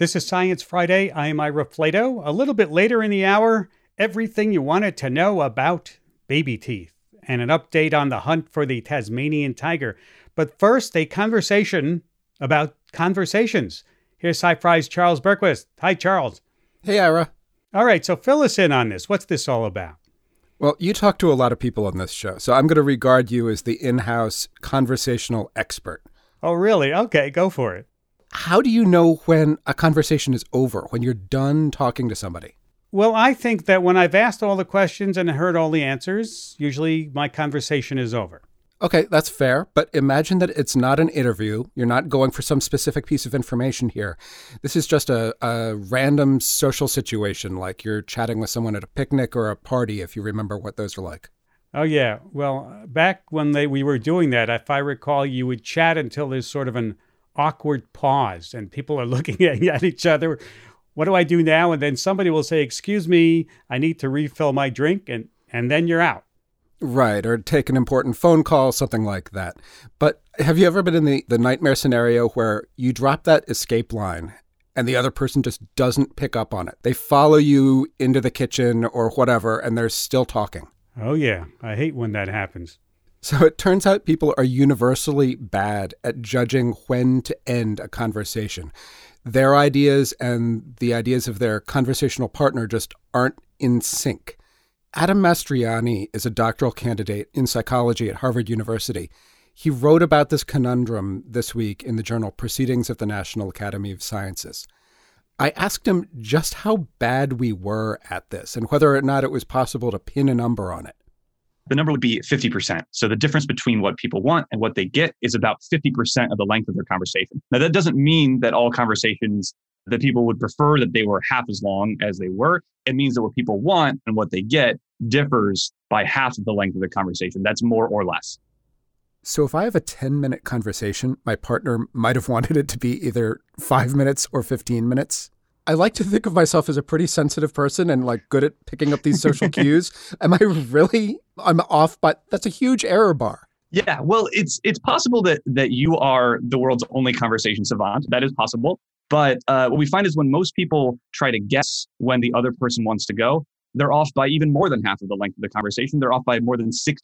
This is Science Friday. I'm Ira Flato. A little bit later in the hour, everything you wanted to know about baby teeth and an update on the hunt for the Tasmanian tiger. But first, a conversation about conversations. Here's Sci-Fi's Charles Berquist. Hi, Charles. Hey, Ira. All right, so fill us in on this. What's this all about? Well, you talk to a lot of people on this show, so I'm going to regard you as the in-house conversational expert. Oh, really? Okay, go for it. How do you know when a conversation is over, when you're done talking to somebody? Well, I think that when I've asked all the questions and heard all the answers, usually my conversation is over. Okay, that's fair, but imagine that it's not an interview. You're not going for some specific piece of information here. This is just a random social situation, like you're chatting with someone at a picnic or a party, if you remember what those are like. Oh, yeah. Well, back when we were doing that, if I recall, you would chat until there's sort of an awkward pause and people are looking at each other. What do I do now? And then somebody will say, excuse me, I need to refill my drink. And then you're out. Right, or take an important phone call, something like that. But have you ever been in the nightmare scenario where you drop that escape line and the other person just doesn't pick up on it? They follow you into the kitchen or whatever, and they're still talking. Oh, yeah. I hate when that happens. So it turns out people are universally bad at judging when to end a conversation. Their ideas and the ideas of their conversational partner just aren't in sync. Adam Mastriani is a doctoral candidate in psychology at Harvard University. He wrote about this conundrum this week in the journal Proceedings of the National Academy of Sciences. I asked him just how bad we were at this and whether or not it was possible to pin a number on it. The number would be 50%. So the difference between what people want and what they get is about 50% of the length of their conversation. Now, that doesn't mean that all conversations that people would prefer that they were half as long as they were. It means that what people want and what they get differs by half of the length of the conversation. That's more or less. So if I have a 10-minute conversation, my partner might have wanted it to be either 5 minutes or 15 minutes. I like to think of myself as a pretty sensitive person and like good at picking up these social cues. I'm off, but that's a huge error bar. Yeah, well, it's possible that you are the world's only conversation savant. That is possible. But what we find is when most people try to guess when the other person wants to go, they're off by even more than half of the length of the conversation. They're off by more than 60%.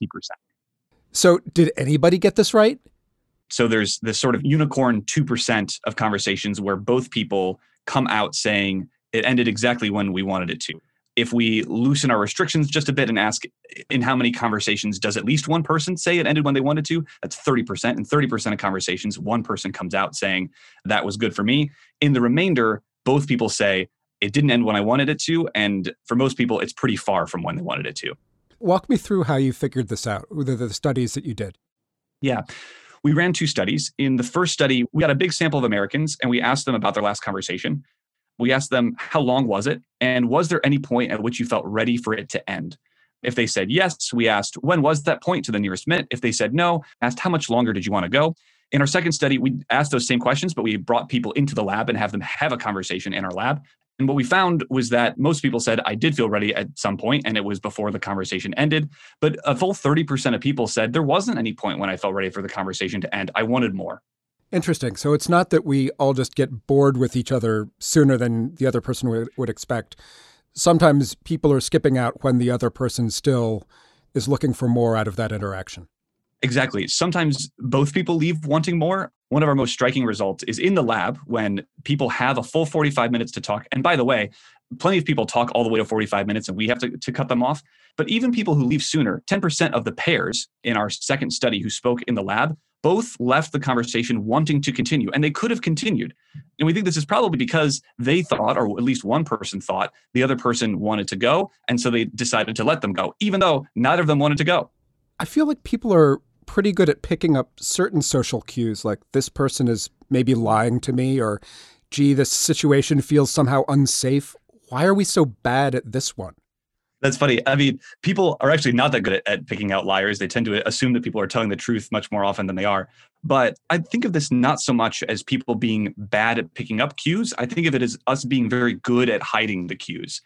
So did anybody get this right? So there's this sort of unicorn 2% of conversations where both people come out saying it ended exactly when we wanted it to. If we loosen our restrictions just a bit and ask in how many conversations does at least one person say it ended when they wanted to, that's 30%. In 30% of conversations, one person comes out saying that was good for me. In the remainder, both people say it didn't end when I wanted it to. And for most people, it's pretty far from when they wanted it to. Walk me through how you figured this out, the studies that you did. Yeah. We ran 2 studies. In the first study, we got a big sample of Americans and we asked them about their last conversation. We asked them, how long was it? And was there any point at which you felt ready for it to end? If they said yes, we asked, when was that point to the nearest minute? If they said no, asked, how much longer did you want to go? In our second study, we asked those same questions, but we brought people into the lab and have them have a conversation in our lab. And what we found was that most people said, I did feel ready at some point, and it was before the conversation ended. But a full 30% of people said there wasn't any point when I felt ready for the conversation to end. I wanted more. Interesting. So it's not that we all just get bored with each other sooner than the other person would expect. Sometimes people are skipping out when the other person still is looking for more out of that interaction. Exactly. Sometimes both people leave wanting more. One of our most striking results is in the lab when people have a full 45 minutes to talk. And by the way, plenty of people talk all the way to 45 minutes and we have to cut them off. But even people who leave sooner, 10% of the pairs in our second study who spoke in the lab, both left the conversation wanting to continue. And they could have continued. And we think this is probably because they thought, or at least one person thought, the other person wanted to go. And so they decided to let them go, even though neither of them wanted to go. I feel like people are pretty good at picking up certain social cues, like this person is maybe lying to me, or gee, this situation feels somehow unsafe. Why are we so bad at this one? That's funny. I mean, people are actually not that good at picking out liars. They tend to assume that people are telling the truth much more often than they are. But I think of this not so much as people being bad at picking up cues. I think of it as us being very good at hiding the cues.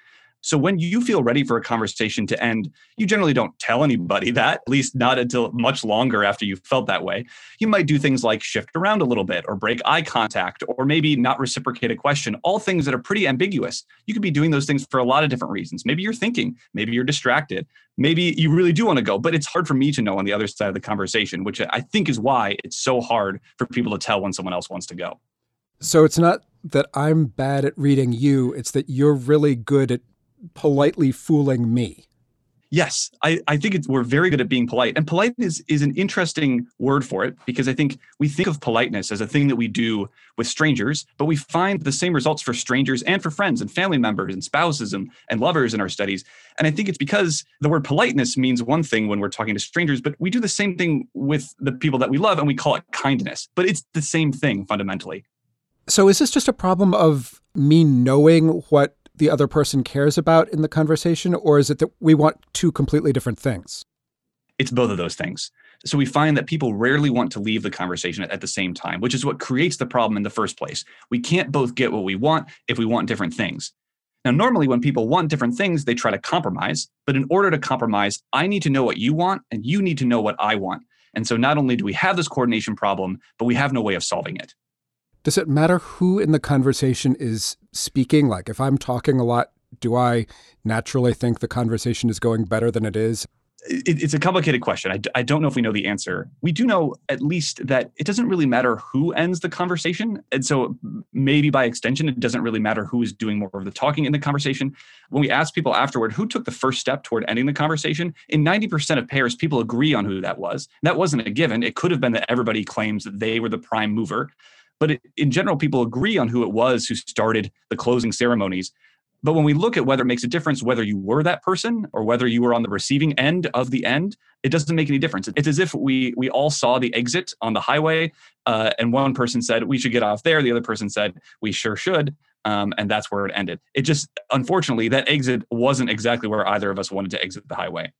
So when you feel ready for a conversation to end, you generally don't tell anybody that, at least not until much longer after you've felt that way. You might do things like shift around a little bit or break eye contact or maybe not reciprocate a question, all things that are pretty ambiguous. You could be doing those things for a lot of different reasons. Maybe you're thinking, maybe you're distracted, maybe you really do want to go, but it's hard for me to know on the other side of the conversation, which I think is why it's so hard for people to tell when someone else wants to go. So it's not that I'm bad at reading you, it's that you're really good at politely fooling me. Yes, I think we're very good at being polite. And polite is an interesting word for it because I think we think of politeness as a thing that we do with strangers, but we find the same results for strangers and for friends and family members and spouses and lovers in our studies. And I think it's because the word politeness means one thing when we're talking to strangers, but we do the same thing with the people that we love and we call it kindness. But it's the same thing fundamentally. So is this just a problem of me knowing what the other person cares about in the conversation, or is it that we want two completely different things? It's both of those things. So we find that people rarely want to leave the conversation at the same time, which is what creates the problem in the first place. We can't both get what we want if we want different things. Now, normally when people want different things, they try to compromise. But in order to compromise, I need to know what you want and you need to know what I want. And so not only do we have this coordination problem, but we have no way of solving it. Does it matter who in the conversation is speaking? Like if I'm talking a lot, do I naturally think the conversation is going better than it is? It's a complicated question. I don't know if we know the answer. We do know at least that it doesn't really matter who ends the conversation. And so maybe by extension, it doesn't really matter who is doing more of the talking in the conversation. When we ask people afterward, who took the first step toward ending the conversation, in 90% of pairs, people agree on who that was. That wasn't a given. It could have been that everybody claims that they were the prime mover. But in general, people agree on who it was who started the closing ceremonies. But when we look at whether it makes a difference, whether you were that person or whether you were on the receiving end of the end, it doesn't make any difference. It's as if we all saw the exit on the highway and one person said, we should get off there. The other person said, we sure should. And that's where it ended. It just, unfortunately, that exit wasn't exactly where either of us wanted to exit the highway.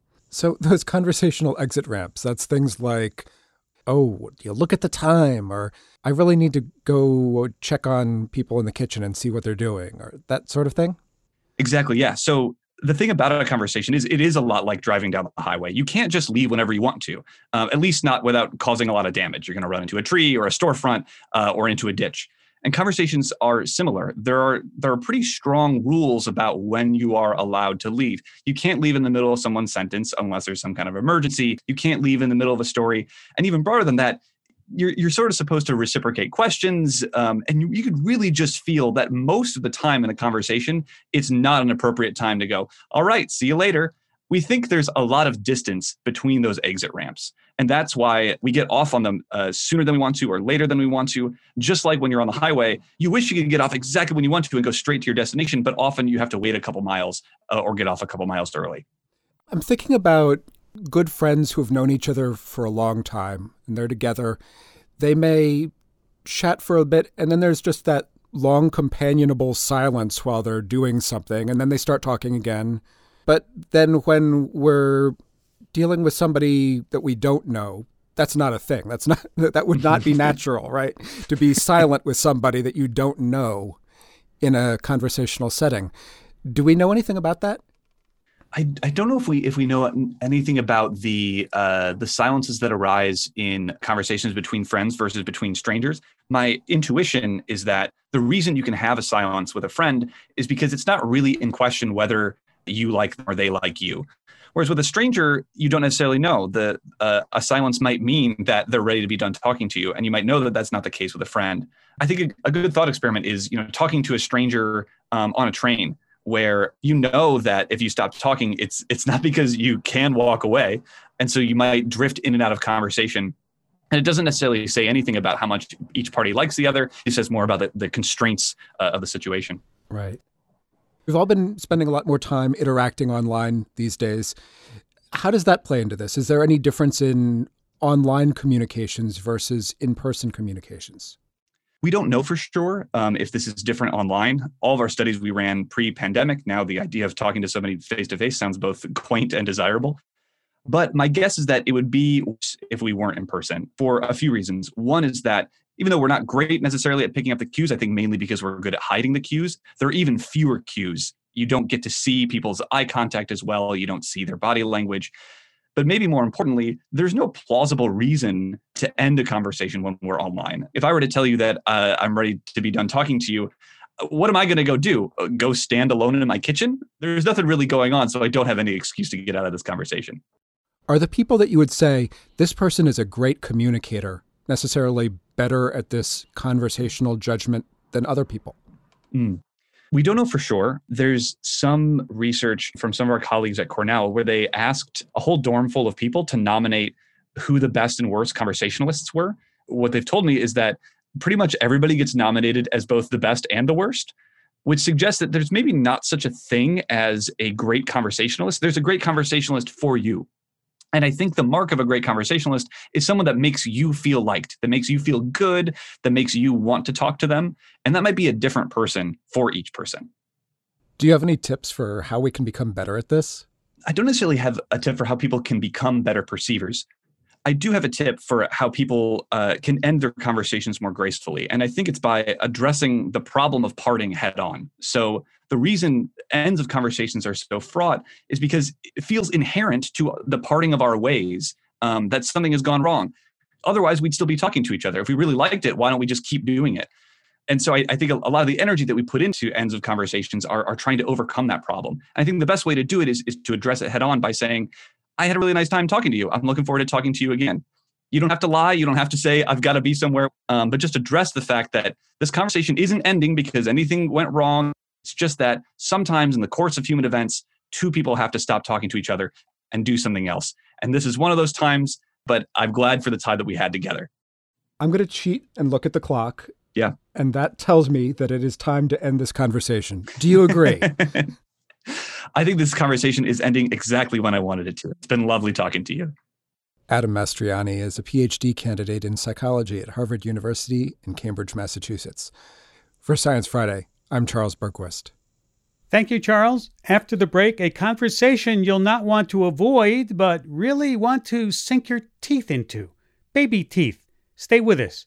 So those conversational exit ramps, that's things like, oh, you look at the time, or I really need to go check on people in the kitchen and see what they're doing, or that sort of thing? Exactly, yeah. So the thing about a conversation is it is a lot like driving down the highway. You can't just leave whenever you want to, at least not without causing a lot of damage. You're going to run into a tree or a storefront or into a ditch. And conversations are similar. There are pretty strong rules about when you are allowed to leave. You can't leave in the middle of someone's sentence unless there's some kind of emergency. You can't leave in the middle of a story. And even broader than that, you're sort of supposed to reciprocate questions. And you could really just feel that most of the time in a conversation, it's not an appropriate time to go, all right, see you later. We think there's a lot of distance between those exit ramps. And that's why we get off on them sooner than we want to or later than we want to. Just like when you're on the highway, you wish you could get off exactly when you want to and go straight to your destination, but often you have to wait a couple miles or get off a couple miles early. I'm thinking about good friends who have known each other for a long time and they're together. They may chat for a bit and then there's just that long companionable silence while they're doing something and then they start talking again. But then when we're dealing with somebody that we don't know, that's not a thing. That would not be natural, right? To be silent with somebody that you don't know in a conversational setting. Do we know anything about that? I don't know if we know anything about the silences that arise in conversations between friends versus between strangers. My intuition is that the reason you can have a silence with a friend is because it's not really in question whether you like them or they like you. Whereas with a stranger, you don't necessarily know. A silence might mean that they're ready to be done talking to you, and you might know that that's not the case with a friend. I think a good thought experiment is, talking to a stranger on a train, where you know that if you stop talking, it's not because you can walk away, and so you might drift in and out of conversation. And it doesn't necessarily say anything about how much each party likes the other. It says more about the constraints of the situation. Right. We've all been spending a lot more time interacting online these days. How does that play into this? Is there any difference in online communications versus in-person communications? We don't know for sure if this is different online. All of our studies we ran pre-pandemic. Now the idea of talking to somebody face-to-face sounds both quaint and desirable. But my guess is that it would be worse if we weren't in person for a few reasons. One is that even though we're not great necessarily at picking up the cues, I think mainly because we're good at hiding the cues, there are even fewer cues You don't get to see people's eye contact as well. You don't see their body language. But maybe more importantly, there's no plausible reason to end a conversation when we're online. If I were to tell you that I'm ready to be done talking to you, what am I going to go do? Go stand alone in my kitchen? There's nothing really going on, so I don't have any excuse to get out of this conversation. Are the people that you would say, this person is a great communicator, necessarily better at this conversational judgment than other people? We don't know for sure. There's some research from some of our colleagues at Cornell where they asked a whole dorm full of people to nominate who the best and worst conversationalists were. What they've told me is that pretty much everybody gets nominated as both the best and the worst, which suggests that there's maybe not such a thing as a great conversationalist. There's a great conversationalist for you. And I think the mark of a great conversationalist is someone that makes you feel liked, that makes you feel good, that makes you want to talk to them. And that might be a different person for each person. Do you have any tips for how we can become better at this? I don't necessarily have a tip for how people can become better perceivers. I do have a tip for how people can end their conversations more gracefully. And I think it's by addressing the problem of parting head on. So the reason ends of conversations are so fraught is because it feels inherent to the parting of our ways that something has gone wrong. Otherwise, we'd still be talking to each other. If we really liked it, why don't we just keep doing it? And so I think a lot of the energy that we put into ends of conversations are trying to overcome that problem. And I think the best way to do it is to address it head on by saying, I had a really nice time talking to you. I'm looking forward to talking to you again. You don't have to lie. You don't have to say, I've got to be somewhere. But just address the fact that this conversation isn't ending because anything went wrong. It's just that sometimes in the course of human events, two people have to stop talking to each other and do something else. And this is one of those times, but I'm glad for the time that we had together. I'm going to cheat and look at the clock. Yeah. And that tells me that it is time to end this conversation. Do you agree? I think this conversation is ending exactly when I wanted it to. It's been lovely talking to you. Adam Mastriani is a PhD candidate in psychology at Harvard University in Cambridge, Massachusetts. For Science Friday, I'm Charles Bergquist. Thank you, Charles. After the break, a conversation you'll not want to avoid, but really want to sink your teeth into. Baby teeth. Stay with us.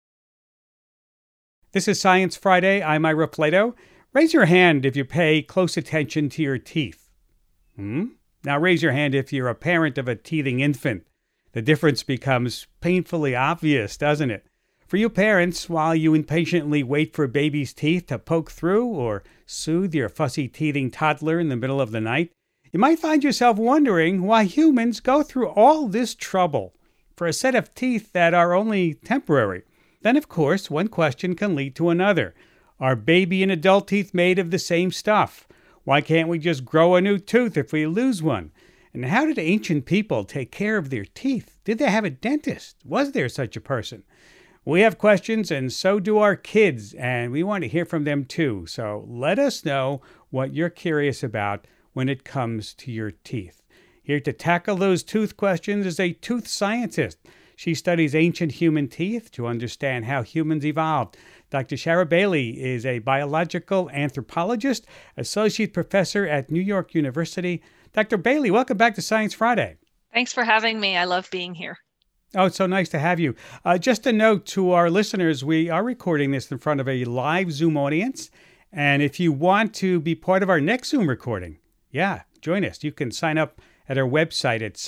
This is Science Friday. I'm Ira Flatow. Raise your hand if you pay close attention to your teeth. Now raise your hand if you're a parent of a teething infant. The difference becomes painfully obvious, doesn't it? For you parents, while you impatiently wait for baby's teeth to poke through or soothe your fussy teething toddler in the middle of the night, you might find yourself wondering why humans go through all this trouble for a set of teeth that are only temporary. Then, of course, one question can lead to another. Are baby and adult teeth made of the same stuff? Why can't we just grow a new tooth if we lose one? And how did ancient people take care of their teeth? Did they have a dentist? Was there such a person? We have questions, and so do our kids, and we want to hear from them too. So let us know what you're curious about when it comes to your teeth. Here to tackle those tooth questions is a tooth scientist. She studies ancient human teeth to understand how humans evolved. Dr. Shara Bailey is a biological anthropologist, associate professor at New York University. Dr. Bailey, welcome back to Science Friday. Thanks for having me. I love being here. Oh, it's so nice to have you. Just a note to our listeners, we are recording this in front of a live Zoom audience. And if you want to be part of our next Zoom recording, join us. You can sign up at our website at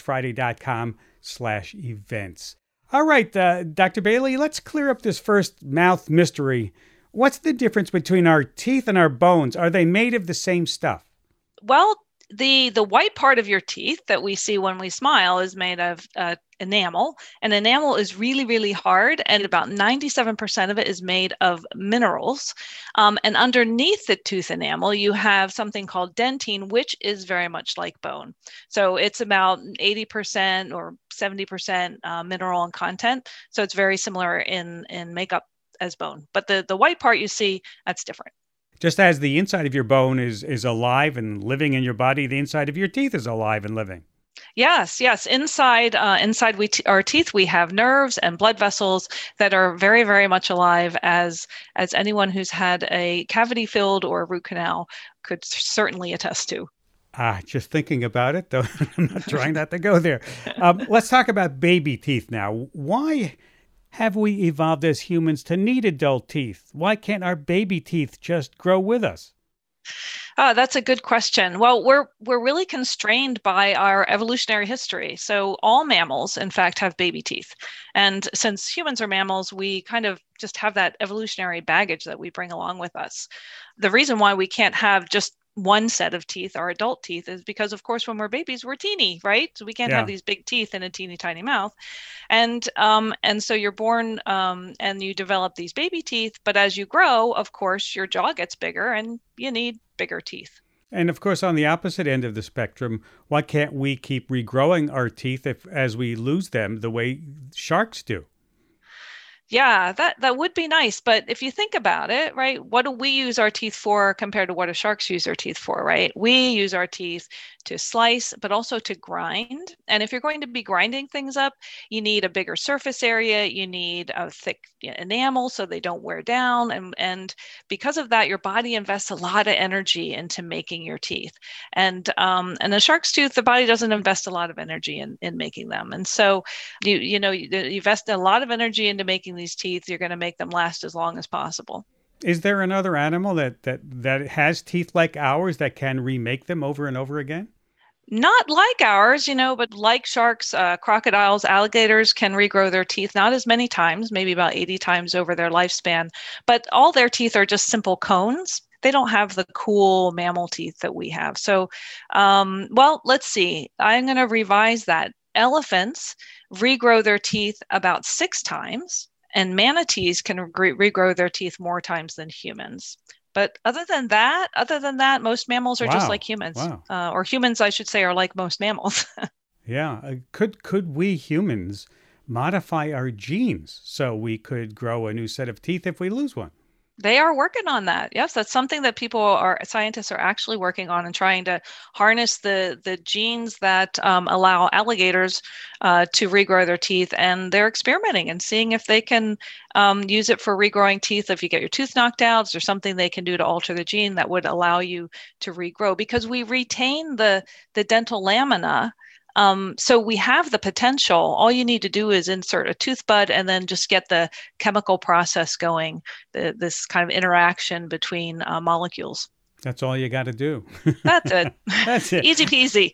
sciencefriday.com/events. All right, Dr. Bailey, let's clear up this first mouth mystery. What's the difference between our teeth and our bones? Are they made of the same stuff? Well, the white part of your teeth that we see when we smile is made of enamel, and enamel is really, really hard, and about 97% of it is made of minerals. And underneath the tooth enamel, you have something called dentine, which is very much like bone. So it's about 80% or 70% mineral in content. So it's very similar in makeup as bone. But the white part you see, that's different. Just as the inside of your bone is alive and living in your body, the inside of your teeth is alive and living. Yes. Inside our teeth, we have nerves and blood vessels that are very, very much alive, as anyone who's had a cavity filled or a root canal could certainly attest to. Just thinking about it, though, I'm not trying not to go there. Let's talk about baby teeth now. Why have we evolved as humans to need adult teeth? Why can't our baby teeth just grow with us? Oh, that's a good question. Well, we're really constrained by our evolutionary history. So all mammals, in fact, have baby teeth. And since humans are mammals, we kind of just have that evolutionary baggage that we bring along with us. The reason why we can't have just one set of teeth, our adult teeth, is because, of course, when we're babies, we're teeny, right? So we can't have these big teeth in a teeny tiny mouth. And so you're born and you develop these baby teeth. But as you grow, of course, your jaw gets bigger and you need bigger teeth. And of course, on the opposite end of the spectrum, why can't we keep regrowing our teeth as we lose them the way sharks do? Yeah, that would be nice. But if you think about it, right, what do we use our teeth for compared to what do sharks use their teeth for, right? We use our teeth to slice, but also to grind. And if you're going to be grinding things up, you need a bigger surface area. You need a thick enamel so they don't wear down. And because of that, your body invests a lot of energy into making your teeth. And a shark's tooth, the body doesn't invest a lot of energy in making them. And so you invest a lot of energy into making these teeth. You're going to make them last as long as possible. Is there another animal that has teeth like ours that can remake them over and over again? Not like ours, but like sharks, crocodiles, alligators can regrow their teeth, not as many times, maybe about 80 times over their lifespan, but all their teeth are just simple cones. They don't have the cool mammal teeth that we have. So, let's see. I'm going to revise that. Elephants regrow their teeth about 6 times, and manatees can regrow their teeth more times than humans. But other than that, most mammals are just like humans. Wow. Or humans, I should say, are like most mammals. Yeah. Could we humans modify our genes so we could grow a new set of teeth if we lose one? They are working on that. Yes, that's something that scientists are actually working on and trying to harness the genes that allow alligators to regrow their teeth. And they're experimenting and seeing if they can use it for regrowing teeth. If you get your tooth knocked out, is there something they can do to alter the gene that would allow you to regrow? Because we retain the dental lamina. So we have the potential. All you need to do is insert a tooth bud and then just get the chemical process going, this kind of interaction between molecules. That's all you got to do. That's it. That's it. Easy peasy.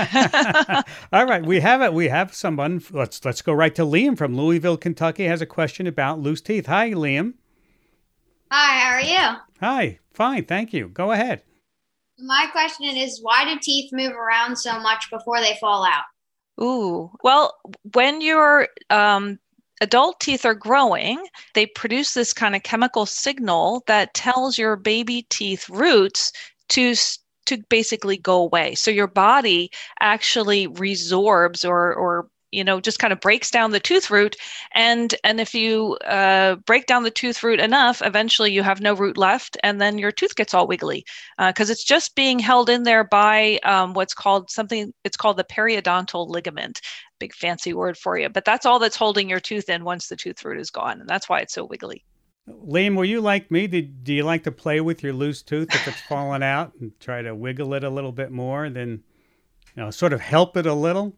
All right, we have it. We have someone. Let's go right to Liam from Louisville, Kentucky. Has a question about loose teeth. Hi, Liam. Hi, how are you? Hi, fine, thank you. Go ahead. My question is, why do teeth move around so much before they fall out? Ooh, well, when your adult teeth are growing, they produce this kind of chemical signal that tells your baby teeth roots to basically go away. So your body actually resorbs or just kind of breaks down the tooth root. And if you break down the tooth root enough, eventually you have no root left, and then your tooth gets all wiggly because it's just being held in there by it's called the periodontal ligament. Big fancy word for you. But that's all that's holding your tooth in once the tooth root is gone. And that's why it's so wiggly. Liam, were you like me? Do you like to play with your loose tooth if it's fallen out and try to wiggle it a little bit more, then sort of help it a little?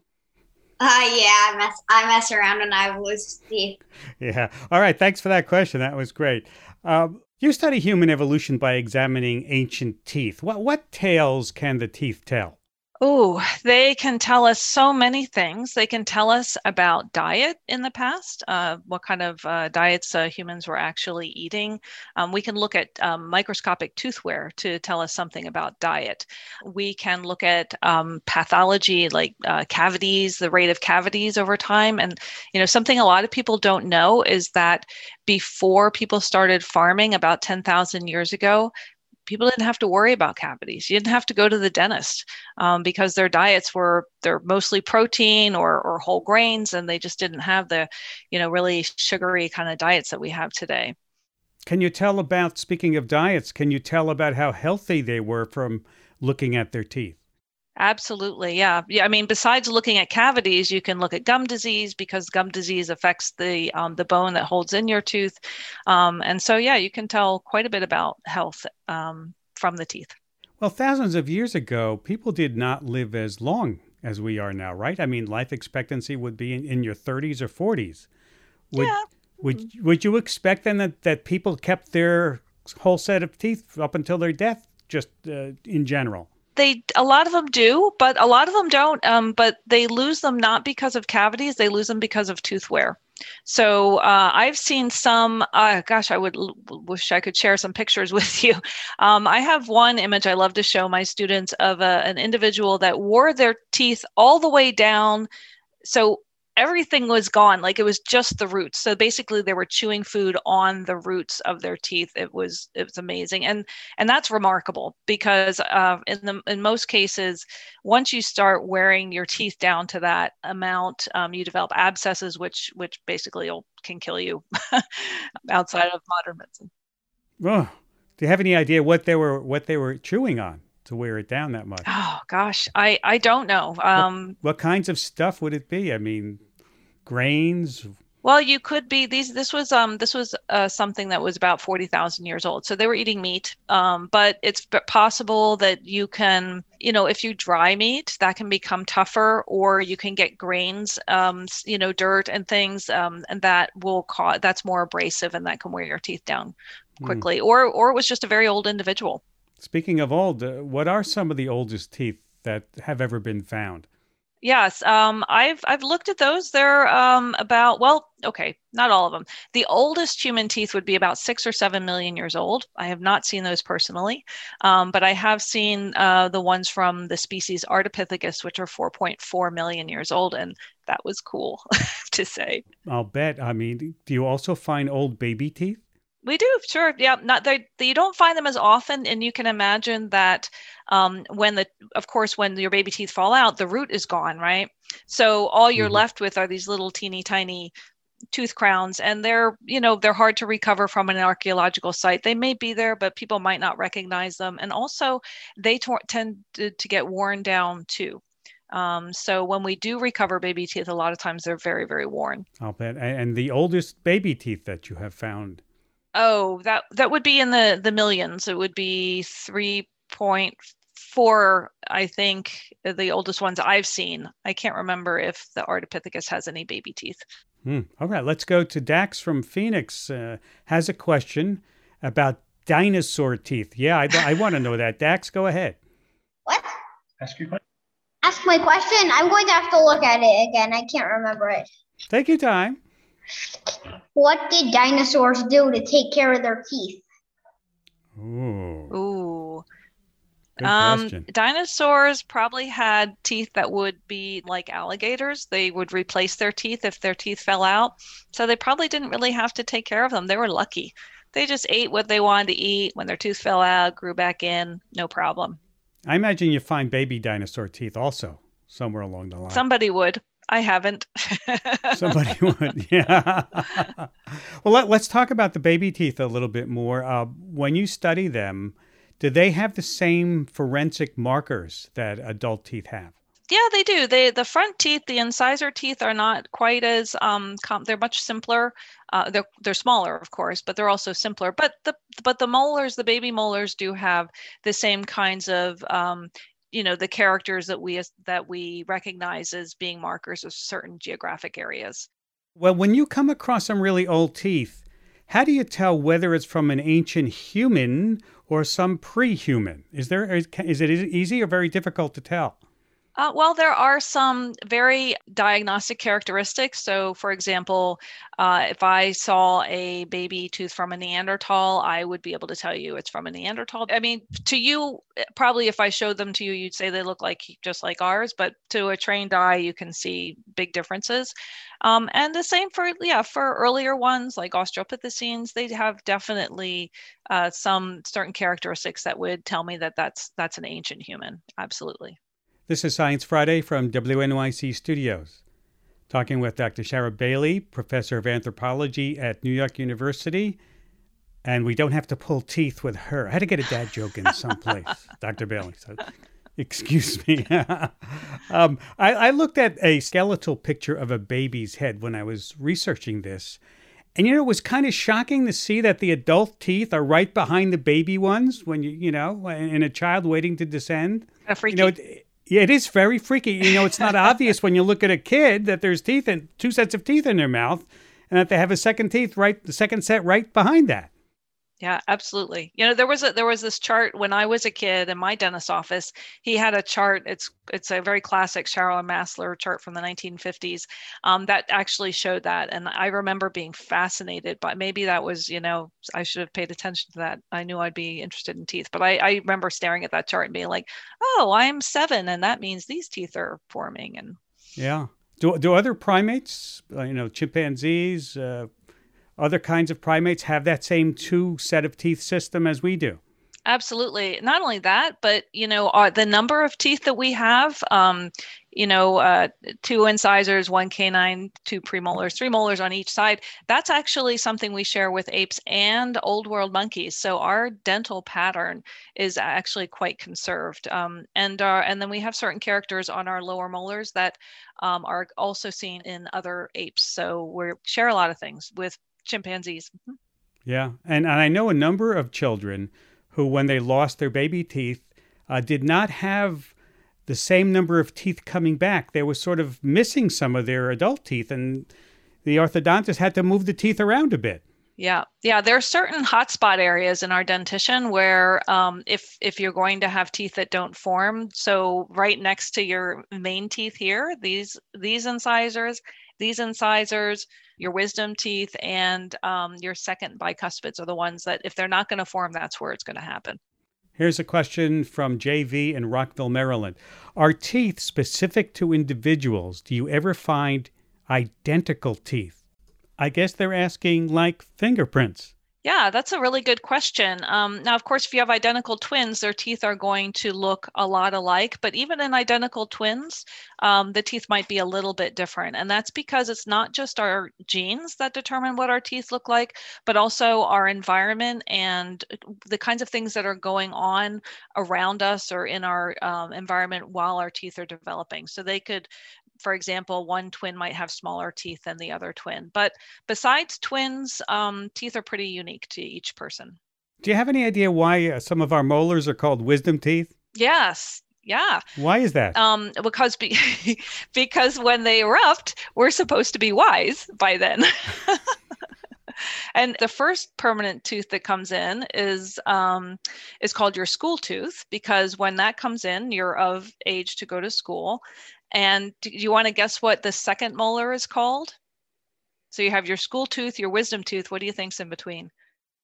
Yeah, I mess around when I have loose teeth. Yeah. All right. Thanks for that question. That was great. You study human evolution by examining ancient teeth. What tales can the teeth tell? Oh, they can tell us so many things. They can tell us about diet in the past, what kind of diets humans were actually eating. We can look at microscopic tooth wear to tell us something about diet. We can look at pathology like cavities, the rate of cavities over time. And, something a lot of people don't know is that before people started farming about 10,000 years ago, people didn't have to worry about cavities. You didn't have to go to the dentist because their diets they're mostly protein or whole grains, and they just didn't have the, really sugary kind of diets that we have today. Speaking of diets, can you tell about how healthy they were from looking at their teeth? Absolutely. Yeah. I mean, besides looking at cavities, you can look at gum disease because gum disease affects the bone that holds in your tooth. And so, yeah, you can tell quite a bit about health from the teeth. Well, thousands of years ago, people did not live as long as we are now, right? I mean, life expectancy would be in your 30s or 40s. Would you expect then that people kept their whole set of teeth up until their death just in general? A lot of them do, but a lot of them don't. But they lose them not because of cavities; they lose them because of tooth wear. So I've seen some. Gosh, I wish I could share some pictures with you. I have one image I love to show my students of an individual that wore their teeth all the way down. So everything was gone, like it was just the roots. So basically they were chewing food on the roots of their teeth. It was amazing. And that's remarkable because in most cases, once you start wearing your teeth down to that amount, you develop abscesses, which basically can kill you outside of modern medicine. Oh, do you have any idea what they were chewing on to wear it down that much? Oh gosh, I don't know. What kinds of stuff would it be? I mean, grains? Well, you could be this was something that was about 40,000 years old. So they were eating meat. But it's possible that you can, if you dry meat, that can become tougher, or you can get grains, dirt and things, and that will that's more abrasive, and that can wear your teeth down quickly. Or it was just a very old individual. Speaking of old, what are some of the oldest teeth that have ever been found? Yes, I've looked at those. They're not all of them. The oldest human teeth would be about 6 or 7 million years old. I have not seen those personally, but I have seen the ones from the species Ardipithecus, which are 4.4 million years old, and that was cool to say. I'll bet. I mean, do you also find old baby teeth? We do, sure. Yeah, you don't find them as often, and you can imagine that when your baby teeth fall out, the root is gone, right? So all you're left with are these little teeny tiny tooth crowns, and they're hard to recover from an archaeological site. They may be there, but people might not recognize them, and also they tend to get worn down too. So when we do recover baby teeth, a lot of times they're very, very worn. I'll bet. And the oldest baby teeth that you have found? Oh, that would be in the millions. It would be 3.4, I think, the oldest ones I've seen. I can't remember if the Ardipithecus has any baby teeth. All right, let's go to Dax from Phoenix. Has a question about dinosaur teeth. Yeah, I want to know that. Dax, go ahead. What? Ask your question. Ask my question? I'm going to have to look at it again. I can't remember it. Take your time. What did dinosaurs do to take care of their teeth? Ooh. Good question. Dinosaurs probably had teeth that would be like alligators. They would replace their teeth if their teeth fell out. So they probably didn't really have to take care of them. They were lucky. They just ate what they wanted to eat. When their tooth fell out, grew back in, no problem. I imagine you find baby dinosaur teeth also somewhere along the line. Somebody would. I haven't. Somebody would, yeah. Well, let's talk about the baby teeth a little bit more. When you study them, do they have the same forensic markers that adult teeth have? Yeah, they do. The front teeth, the incisor teeth, are not quite as they're much simpler. They're smaller, of course, but they're also simpler. But the molars, the baby molars, do have the same kinds of the characters that we recognize as being markers of certain geographic areas. Well, when you come across some really old teeth, how do you tell whether it's from an ancient human or some pre-human? Is it easy or very difficult to tell? Well, there are some very diagnostic characteristics. So, for example, if I saw a baby tooth from a Neanderthal, I would be able to tell you it's from a Neanderthal. I mean, to you, probably if I showed them to you, you'd say they look just like ours. But to a trained eye, you can see big differences. And the same for earlier ones like Australopithecines. They have definitely some certain characteristics that would tell me that that's an ancient human. Absolutely. This is Science Friday from WNYC Studios. Talking with Dr. Shara Bailey, professor of anthropology at New York University. And we don't have to pull teeth with her. I had to get a dad joke in someplace, Dr. Bailey. So, excuse me. I looked at a skeletal picture of a baby's head when I was researching this. And, it was kind of shocking to see that the adult teeth are right behind the baby ones when in a child waiting to descend. Freaky. It is very freaky. It's not obvious when you look at a kid that there's two sets of teeth in their mouth and that they have the second set right behind that. Yeah, absolutely. There was this chart when I was a kid in my dentist's office. He had a chart. It's a very classic Sharrow Massler chart from the 1950s that actually showed that. And I remember being fascinated, but maybe that was, I should have paid attention to that. I knew I'd be interested in teeth, but I remember staring at that chart and being like, oh, I'm 7, and that means these teeth are forming. And yeah, do other primates, chimpanzees, other kinds of primates have that same 2 set of teeth system as we do? Absolutely. Not only that, but the number of teeth that we have, 2 incisors, 1 canine, 2 premolars, 3 molars on each side. That's actually something we share with apes and old world monkeys. So our dental pattern is actually quite conserved. And then we have certain characters on our lower molars that are also seen in other apes. So we share a lot of things with chimpanzees. Yeah. And I know a number of children who, when they lost their baby teeth, did not have the same number of teeth coming back. They were sort of missing some of their adult teeth, and the orthodontist had to move the teeth around a bit. Yeah. There are certain hotspot areas in our dentition where if you're going to have teeth that don't form, so right next to your main teeth here, these incisors, your wisdom teeth, and your second bicuspids are the ones that if they're not going to form, that's where it's going to happen. Here's a question from JV in Rockville, Maryland. Are teeth specific to individuals? Do you ever find identical teeth? I guess they're asking like fingerprints. Yeah, that's a really good question. Now, of course, if you have identical twins, their teeth are going to look a lot alike. But even in identical twins, the teeth might be a little bit different. And that's because it's not just our genes that determine what our teeth look like, but also our environment and the kinds of things that are going on around us or in our environment while our teeth are developing. So they could, for example, one twin might have smaller teeth than the other twin. But besides twins, teeth are pretty unique to each person. Do you have any idea why some of our molars are called wisdom teeth? Yes. Yeah. Why is that? Because when they erupt, we're supposed to be wise by then. And the first permanent tooth that comes in is called your school tooth, because when that comes in, you're of age to go to school. And do you want to guess what the second molar is called? So you have your school tooth, your wisdom tooth. What do you think's in between?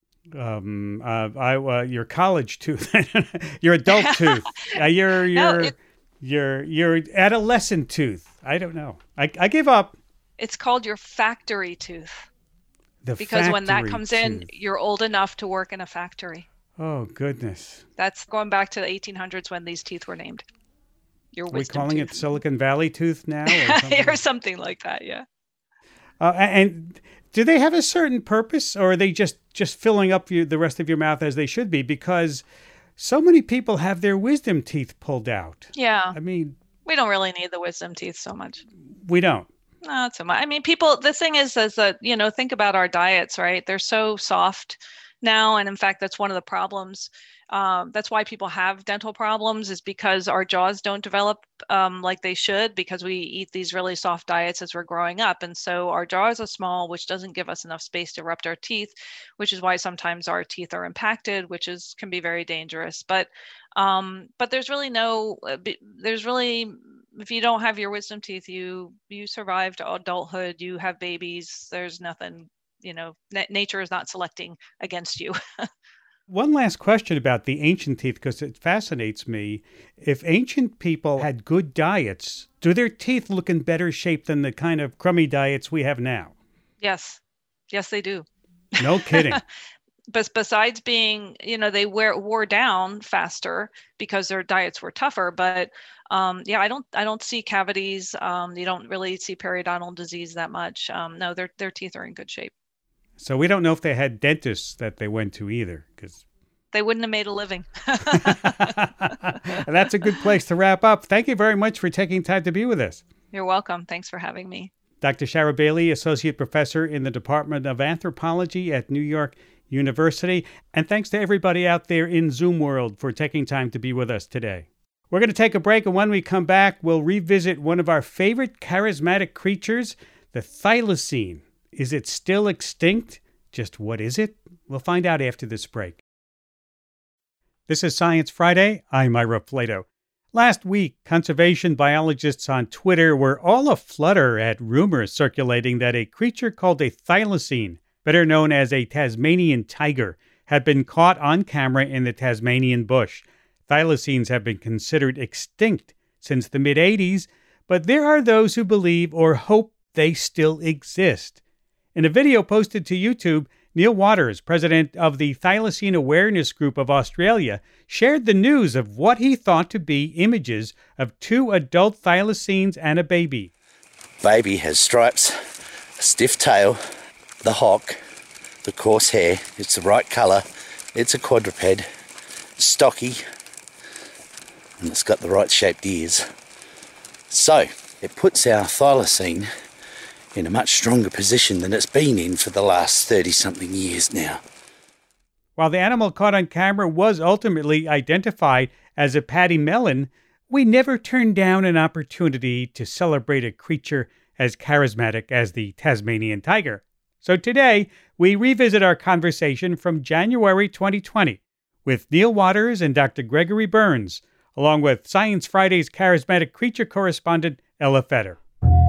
Your college tooth, your adult tooth, your adolescent tooth. I don't know. I give up. It's called your factory tooth. Because when that comes in, you're old enough to work in a factory. Oh, goodness. That's going back to the 1800s when these teeth were named. Your wisdom Are we calling tooth. it Silicon Valley tooth now? Or something like that, yeah. And do they have a certain purpose, or are they just filling up the rest of your mouth as they should be? Because so many people have their wisdom teeth pulled out. Yeah. I mean, we don't really need the wisdom teeth so much. We don't. Not so much. I mean, the thing is that, think about our diets, right? They're so soft now. And in fact, that's one of the problems. That's why people have dental problems, is because our jaws don't develop like they should, because we eat these really soft diets as we're growing up. And so our jaws are small, which doesn't give us enough space to erupt our teeth, which is why sometimes our teeth are impacted, which can be very dangerous. But there's really if you don't have your wisdom teeth, you survived adulthood, you have babies, there's nothing, nature is not selecting against you. One last question about the ancient teeth, because it fascinates me. If ancient people had good diets, do their teeth look in better shape than the kind of crummy diets we have now? Yes. Yes, they do. No kidding. But besides being, they wore down faster because their diets were tougher. But I don't see cavities. You don't really see periodontal disease that much. No, their teeth are in good shape. So we don't know if they had dentists that they went to either, because they wouldn't have made a living. That's a good place to wrap up. Thank you very much for taking time to be with us. You're welcome. Thanks for having me. Dr. Shara Bailey, Associate Professor in the Department of Anthropology at New York University. And thanks to everybody out there in Zoom world for taking time to be with us today. We're going to take a break, and when we come back, we'll revisit one of our favorite charismatic creatures, the thylacine. Is it still extinct? Just what is it? We'll find out after this break. This is Science Friday. I'm Ira Flato. Last week, conservation biologists on Twitter were all aflutter at rumors circulating that a creature called a thylacine, better known as a Tasmanian tiger, had been caught on camera in the Tasmanian bush. Thylacines have been considered extinct since the mid-'80s, but there are those who believe or hope they still exist. In a video posted to YouTube, Neil Waters, president of the Thylacine Awareness Group of Australia, shared the news of what he thought to be images of 2 adult thylacines and a baby. Baby has stripes, a stiff tail, the hock, the coarse hair, it's the right colour, it's a quadruped, stocky, and it's got the right shaped ears. So, it puts our thylacine in a much stronger position than it's been in for the last 30-something years now. While the animal caught on camera was ultimately identified as a paddy melon, we never turned down an opportunity to celebrate a creature as charismatic as the Tasmanian tiger. So today, we revisit our conversation from January 2020 with Neil Waters and Dr. Gregory Burns, along with Science Friday's charismatic creature correspondent, Ella Fetter.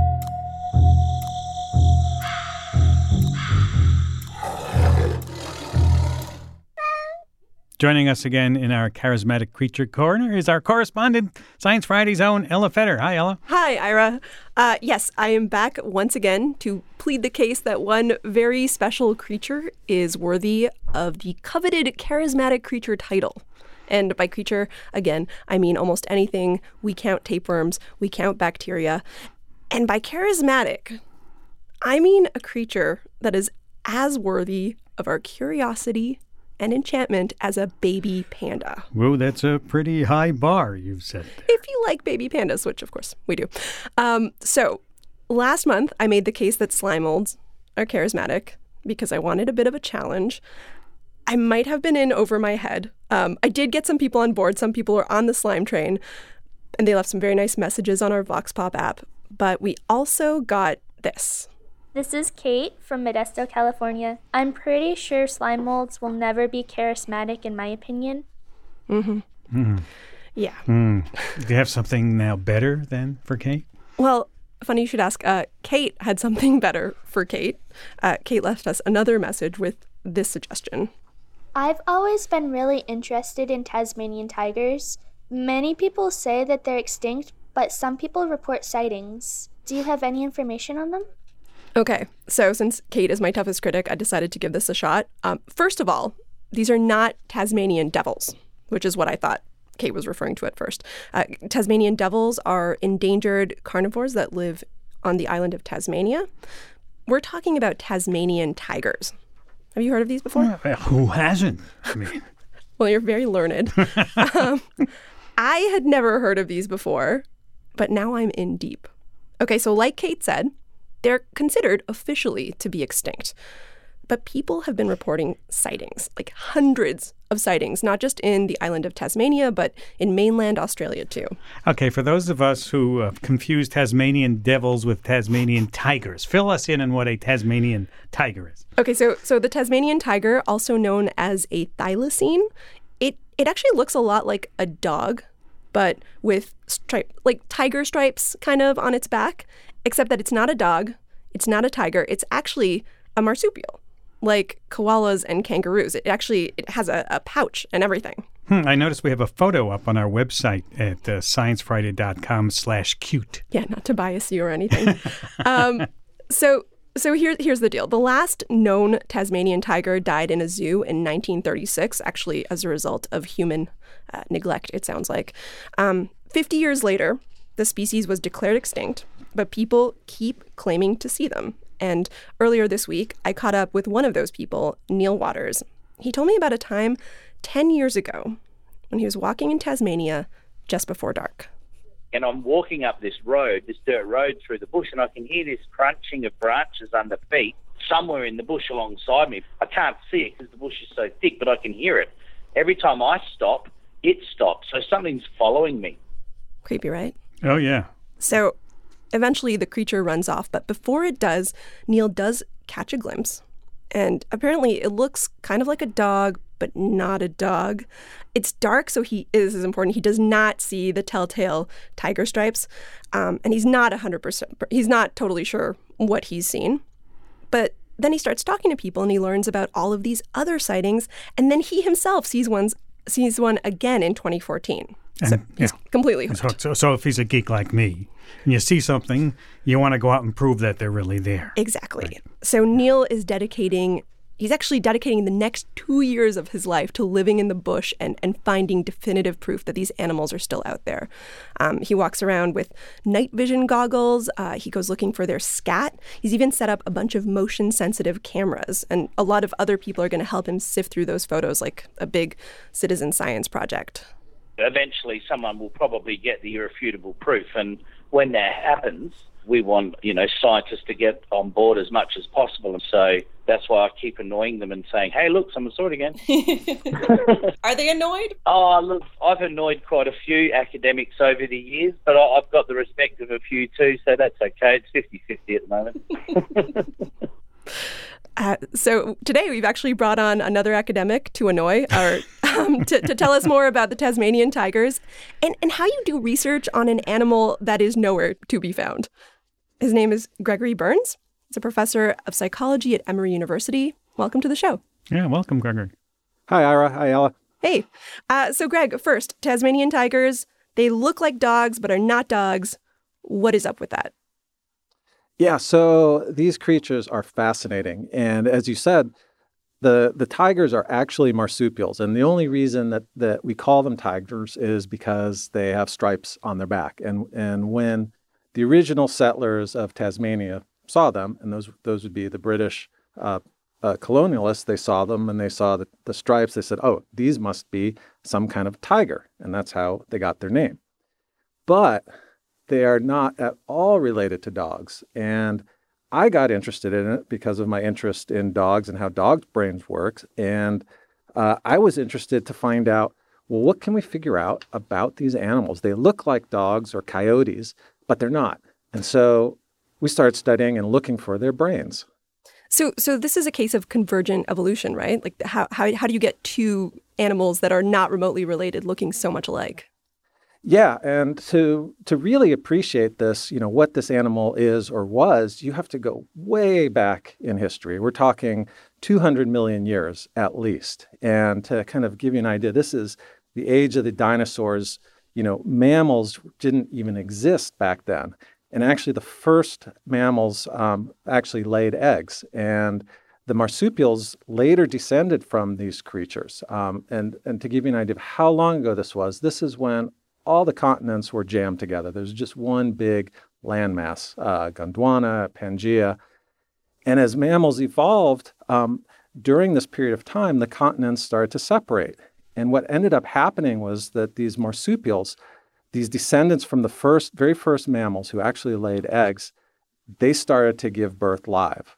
Joining us again in our charismatic creature corner is our correspondent, Science Friday's own Ella Fetter. Hi, Ella. Hi, Ira. Yes, I am back once again to plead the case that one very special creature is worthy of the coveted charismatic creature title. And by creature, again, I mean almost anything. We count tapeworms, we count bacteria. And by charismatic, I mean a creature that is as worthy of our curiosity and enchantment as a baby panda. Whoa, that's a pretty high bar you've set there. If you like baby pandas, which of course we do. So last month, I made the case that slime molds are charismatic because I wanted a bit of a challenge. I might have been in over my head. I did get some people on board. Some people are on the slime train, and they left some very nice messages on our Vox Pop app. But we also got this. This is Kate from Modesto, California. I'm pretty sure slime molds will never be charismatic in my opinion. Mm-hmm. Mm. Yeah. Mm. Do you have something now better than for Kate? Well, funny you should ask. Kate had something better for Kate. Kate left us another message with this suggestion. I've always been really interested in Tasmanian tigers. Many people say that they're extinct, but some people report sightings. Do you have any information on them? Okay, so since Kate is my toughest critic, I decided to give this a shot. First of all, these are not Tasmanian devils, which is what I thought Kate was referring to at first. Tasmanian devils are endangered carnivores that live on the island of Tasmania. We're talking about Tasmanian tigers. Have you heard of these before? Who hasn't? I mean, well, you're very learned. I had never heard of these before, but now I'm in deep. Okay, so like Kate said, they're considered officially to be extinct. But people have been reporting sightings, like hundreds of sightings, not just in the island of Tasmania, but in mainland Australia too. Okay, for those of us who confuse Tasmanian devils with Tasmanian tigers, fill us in on what a Tasmanian tiger is. Okay, so the Tasmanian tiger, also known as a thylacine, it actually looks a lot like a dog, but with like tiger stripes kind of on its back, except that it's not a dog, it's not a tiger, it's actually a marsupial, like koalas and kangaroos. It has a pouch and everything. I noticed we have a photo up on our website at sciencefriday.com/cute. Yeah, not to bias you or anything. So here's the deal. The last known Tasmanian tiger died in a zoo in 1936, actually as a result of human neglect, it sounds like. 50 years later, the species was declared extinct, but people keep claiming to see them. And earlier this week, I caught up with one of those people, Neil Waters. He told me about a time 10 years ago when he was walking in Tasmania just before dark. And I'm walking up this road, this dirt road through the bush, and I can hear this crunching of branches under feet somewhere in the bush alongside me. I can't see it because the bush is so thick, but I can hear it. Every time I stop, it stops. So something's following me. Creepy, right? Oh, yeah. So eventually the creature runs off, but before it does, Neil does catch a glimpse And apparently it looks kind of like a dog, but not a dog. It's dark, so this is important. He does not see the telltale tiger stripes. And he's not 100%, he's not totally sure what he's seen. But then he starts talking to people and he learns about all of these other sightings. And then he himself sees one again in 2014. And, so he's completely hooked. So if he's a geek like me, and you see something, you want to go out and prove that they're really there. Exactly. Right. So Neil is he's actually dedicating the next 2 years of his life to living in the bush and finding definitive proof that these animals are still out there. He walks around with night vision goggles. He goes looking for their scat. He's even set up a bunch of motion-sensitive cameras. And a lot of other people are going to help him sift through those photos, like a big citizen science project. Eventually, someone will probably get the irrefutable proof. And when that happens, we want, scientists to get on board as much as possible. And so that's why I keep annoying them and saying, hey, look, someone saw it again. Are they annoyed? Oh, look, I've annoyed quite a few academics over the years, but I've got the respect of a few too, so that's okay. It's 50-50 at the moment. So today we've actually brought on another academic to annoy, or to tell us more about the Tasmanian tigers and how you do research on an animal that is nowhere to be found. His name is Gregory Burns. He's a professor of psychology at Emory University. Welcome to the show. Yeah, welcome, Gregory. Hi, Ira. Hi, Ella. Hey. So Greg, first, Tasmanian tigers, they look like dogs but are not dogs. What is up with that? Yeah, so these creatures are fascinating. And as you said, the tigers are actually marsupials. And the only reason that we call them tigers is because they have stripes on their back. And when the original settlers of Tasmania saw them, and those would be the British colonialists, they saw them and they saw the stripes. They said, oh, these must be some kind of tiger. And that's how they got their name. But they are not at all related to dogs. And I got interested in it because of my interest in dogs and how dogs' brains work. And I was interested to find out, well, what can we figure out about these animals? They look like dogs or coyotes, but they're not. And so we started studying and looking for their brains. So this is a case of convergent evolution, right? Like how do you get two animals that are not remotely related looking so much alike? Yeah, and to really appreciate this, what this animal is or was, you have to go way back in history. We're talking 200 million years at least. And to kind of give you an idea, this is the age of the dinosaurs. Mammals didn't even exist back then. And actually the first mammals actually laid eggs. And the marsupials later descended from these creatures. And to give you an idea of how long ago this is when all the continents were jammed together. There's just one big landmass, Gondwana, Pangaea. And as mammals evolved, during this period of time, the continents started to separate. And what ended up happening was that these marsupials, these descendants from the very first mammals who actually laid eggs, they started to give birth live.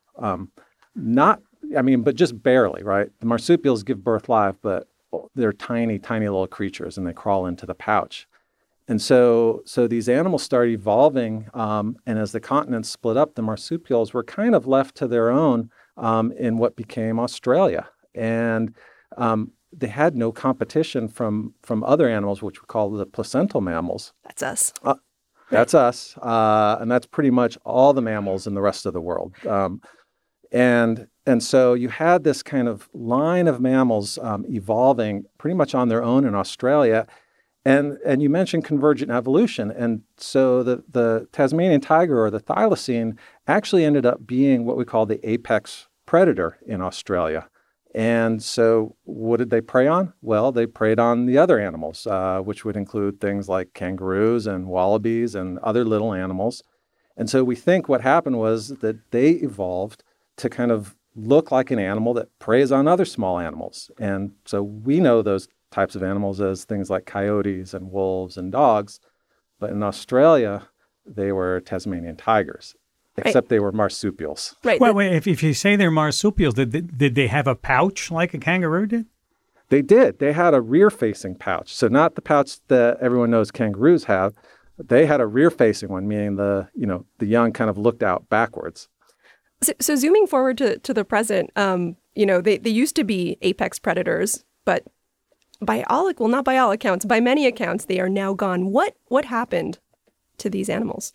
But just barely, right? The marsupials give birth live, but they're tiny, tiny little creatures, and they crawl into the pouch. And so these animals started evolving, and as the continents split up, the marsupials were kind of left to their own in what became Australia. And they had no competition from other animals, which we call the placental mammals. That's us. That's us. And that's pretty much all the mammals in the rest of the world. And so you had this kind of line of mammals evolving pretty much on their own in Australia. And you mentioned convergent evolution. And so the Tasmanian tiger or the thylacine actually ended up being what we call the apex predator in Australia. And so what did they prey on? Well, they preyed on the other animals, which would include things like kangaroos and wallabies and other little animals. And so we think what happened was that they evolved to kind of look like an animal that preys on other small animals. And so we know those types of animals as things like coyotes and wolves and dogs. But in Australia, they were Tasmanian tigers, except they were marsupials. Right. Well, wait, if you say they're marsupials, did they have a pouch like a kangaroo did? They did. They had a rear-facing pouch. So not the pouch that everyone knows kangaroos have. They had a rear-facing one, meaning the young kind of looked out backwards. So zooming forward to the present, they used to be apex predators, but not by all accounts, by many accounts, they are now gone. What happened to these animals?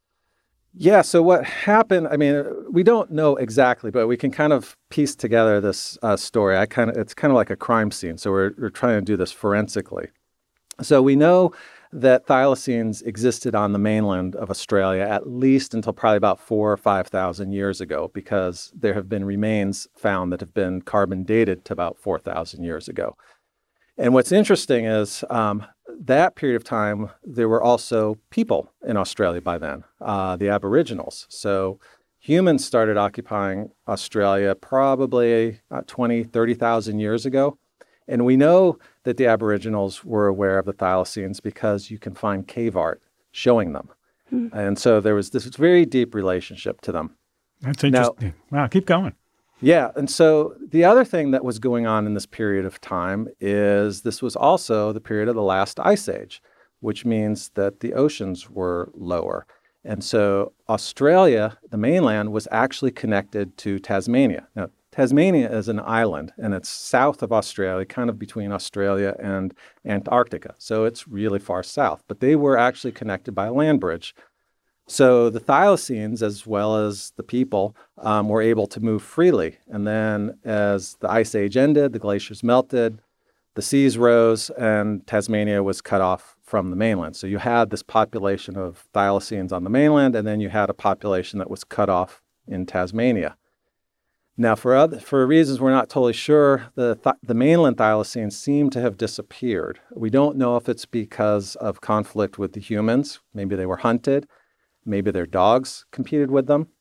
Yeah, so what happened, we don't know exactly, but we can kind of piece together this story. It's kind of like a crime scene, so we're trying to do this forensically. So we know that thylacines existed on the mainland of Australia at least until probably about 4,000 or 5,000 years ago, because there have been remains found that have been carbon dated to about 4,000 years ago. And what's interesting is that period of time, there were also people in Australia by then, the Aboriginals. So humans started occupying Australia probably 20, 30,000 years ago. And we know that the Aboriginals were aware of the thylacines because you can find cave art showing them. And so there was this very deep relationship to them. That's interesting. Wow, keep going. Yeah. And so the other thing that was going on in this period of time is this was also the period of the last ice age, which means that the oceans were lower. And so Australia, the mainland, was actually connected to Tasmania. Now, Tasmania is an island, and it's south of Australia, kind of between Australia and Antarctica. So it's really far south. But they were actually connected by a land bridge. So the thylacines, as well as the people, were able to move freely. And then as the ice age ended, the glaciers melted, the seas rose, and Tasmania was cut off from the mainland. So you had this population of thylacines on the mainland, and then you had a population that was cut off in Tasmania. Now, for reasons we're not totally sure, the mainland thylacines seem to have disappeared. We don't know if it's because of conflict with the humans. Maybe they were hunted. Maybe their dogs competed with them.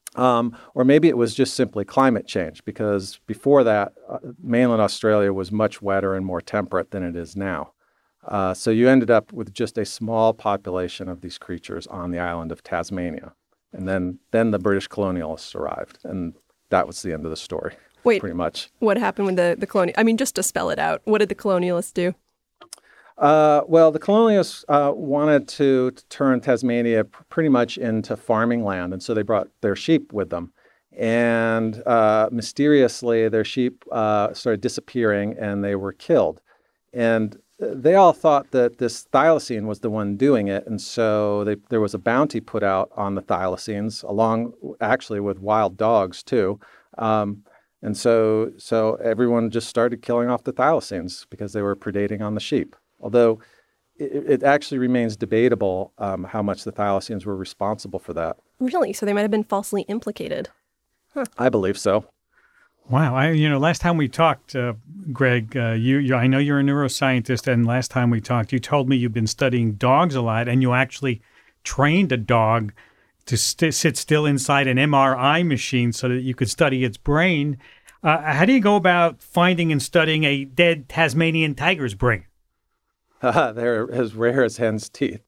Or maybe it was just simply climate change, because before that, mainland Australia was much wetter and more temperate than it is now. So you ended up with just a small population of these creatures on the island of Tasmania. And then the British colonialists arrived, and that was the end of the story. Wait, pretty much. What happened with the colonial? Just to spell it out, what did the colonialists do? Well, the colonialists wanted to turn Tasmania pretty much into farming land, and so they brought their sheep with them. And mysteriously, their sheep started disappearing, and they were killed. And they all thought that this thylacine was the one doing it, and so there was a bounty put out on the thylacines, along actually with wild dogs too. And so everyone just started killing off the thylacines because they were predating on the sheep. Although it actually remains debatable how much the thylacines were responsible for that. Really? So they might have been falsely implicated. Huh. I believe so. Wow. Last time we talked, Greg, I know you're a neuroscientist, and last time we talked, you told me you've been studying dogs a lot, and you actually trained a dog to sit still inside an MRI machine so that you could study its brain. How do you go about finding and studying a dead Tasmanian tiger's brain? They're as rare as hen's teeth.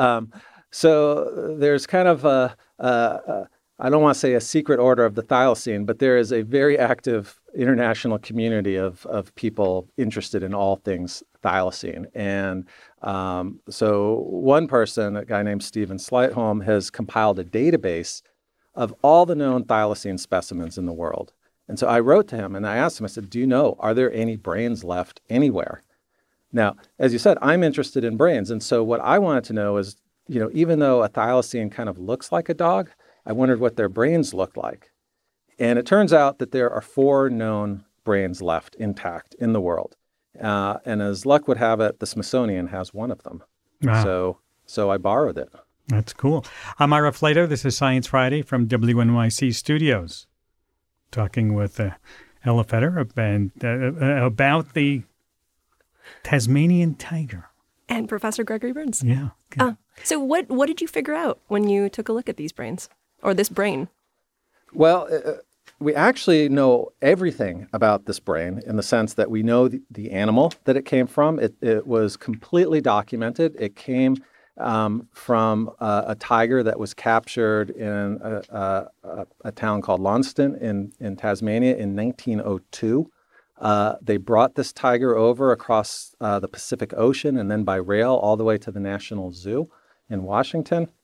So there's kind of I don't want to say a secret order of the thylacine, but there is a very active international community of people interested in all things thylacine. And so one person, a guy named Stephen Sleightholme, has compiled a database of all the known thylacine specimens in the world. And so I wrote to him and I asked him, I said, do you know, are there any brains left anywhere? Now, as you said, I'm interested in brains. And so what I wanted to know is, even though a thylacine kind of looks like a dog, I wondered what their brains looked like. And it turns out that there are 4 known brains left intact in the world. And as luck would have it, the Smithsonian has one of them. Wow. So I borrowed it. That's cool. I'm Ira Flato. This is Science Friday from WNYC Studios. Talking with Ella Feder about the Tasmanian tiger. And Professor Gregory Burns. Yeah. So what did you figure out when you took a look at these brains, or this brain? Well, we actually know everything about this brain in the sense that we know the animal that it came from. It was completely documented. It came from a tiger that was captured in a town called Launceston in Tasmania in 1902. They brought this tiger over across the Pacific Ocean and then by rail all the way to the National Zoo in Washington.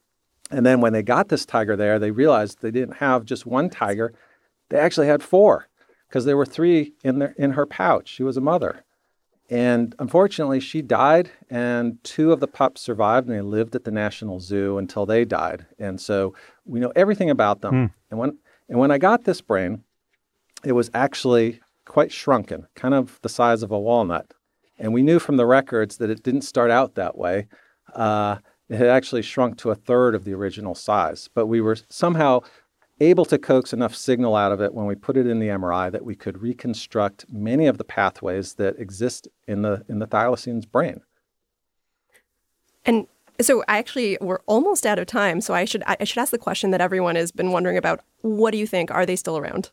And then when they got this tiger there, they realized they didn't have just one tiger. They actually had 4 because there were 3 in her pouch. She was a mother. And unfortunately, she died, and 2 of the pups survived, and they lived at the National Zoo until they died. And so we know everything about them. And when I got this brain, it was actually quite shrunken, kind of the size of a walnut. And we knew from the records that it didn't start out that way. It had actually shrunk to 1/3 of the original size. But we were somehow able to coax enough signal out of it when we put it in the MRI that we could reconstruct many of the pathways that exist in the thylacines brain. And so we're almost out of time. So I should ask the question that everyone has been wondering about. What do you think? Are they still around?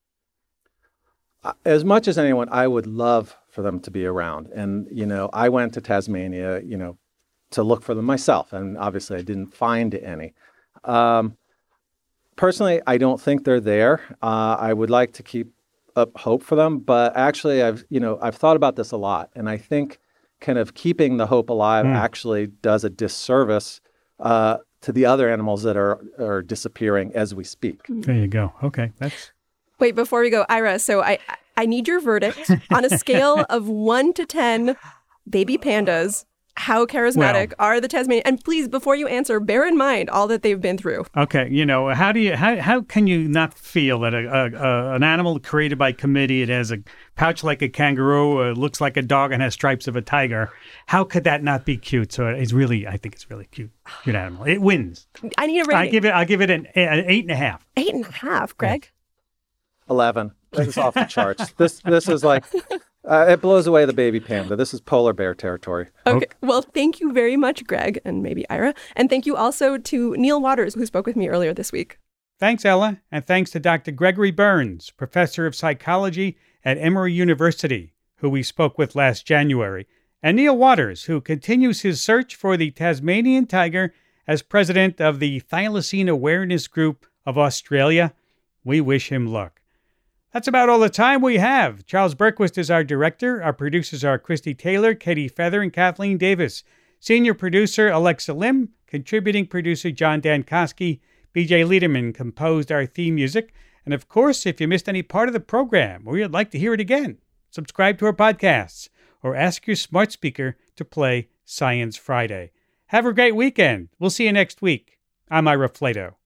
As much as anyone, I would love for them to be around. And, I went to Tasmania, to look for them myself. And obviously I didn't find any. Personally, I don't think they're there. I would like to keep up hope for them, but actually I've thought about this a lot. And I think kind of keeping the hope alive actually does a disservice to the other animals that are disappearing as we speak. There you go. Okay. Wait, before we go, Ira, so I need your verdict on a scale of 1 to 10 baby pandas. How charismatic are the Tasmanian? And please, before you answer, bear in mind all that they've been through. Okay, how can you not feel that an animal created by committee, it has a pouch like a kangaroo, looks like a dog, and has stripes of a tiger? How could that not be cute? So I think it's really cute animal. It wins. I need a rating. I'll give it an 8.5. 8.5, Greg. 11. This is off the charts. This is like. It blows away the baby panda. This is polar bear territory. Okay. Well, thank you very much, Greg, and maybe Ira. And thank you also to Neil Waters, who spoke with me earlier this week. Thanks, Ella. And thanks to Dr. Gregory Burns, professor of psychology at Emory University, who we spoke with last January, and Neil Waters, who continues his search for the Tasmanian tiger as president of the Thylacine Awareness Group of Australia. We wish him luck. That's about all the time we have. Charles Berquist is our director. Our producers are Christy Taylor, Katie Feather, and Kathleen Davis. Senior producer Alexa Lim. Contributing producer John Dankosky. BJ Liederman composed our theme music. And of course, if you missed any part of the program or you'd like to hear it again, subscribe to our podcasts or ask your smart speaker to play Science Friday. Have a great weekend. We'll see you next week. I'm Ira Flato.